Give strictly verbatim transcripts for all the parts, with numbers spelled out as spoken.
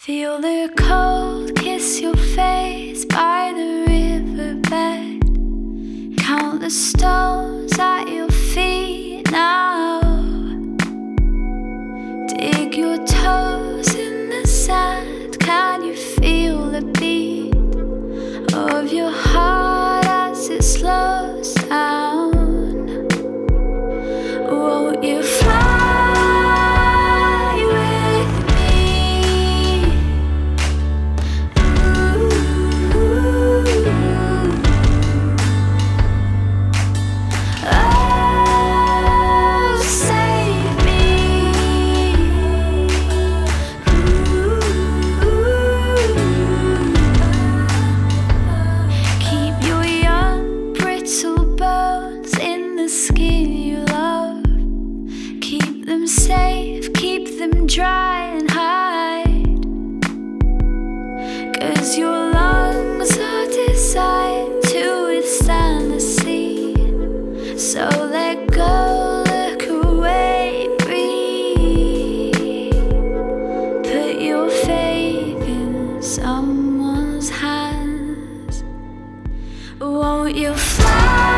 Feel the cold kiss your face by the riverbed. Count the stones at your feet now. Dig your toes in the sand. Can you feel the beat of your heart as it slows down? Won't you fly? Safe, keep them dry and hide, 'cause your lungs are designed to withstand the sea. So let go, look away, breathe. Put your faith in someone's hands. Won't you fly?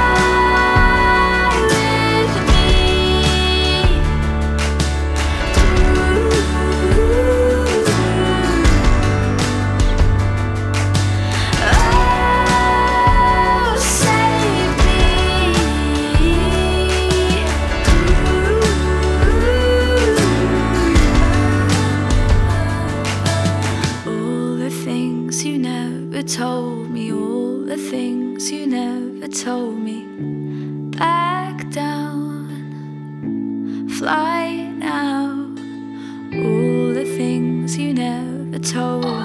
You never told me, all the things you never told me. Back down, fly now. All the things you never told me.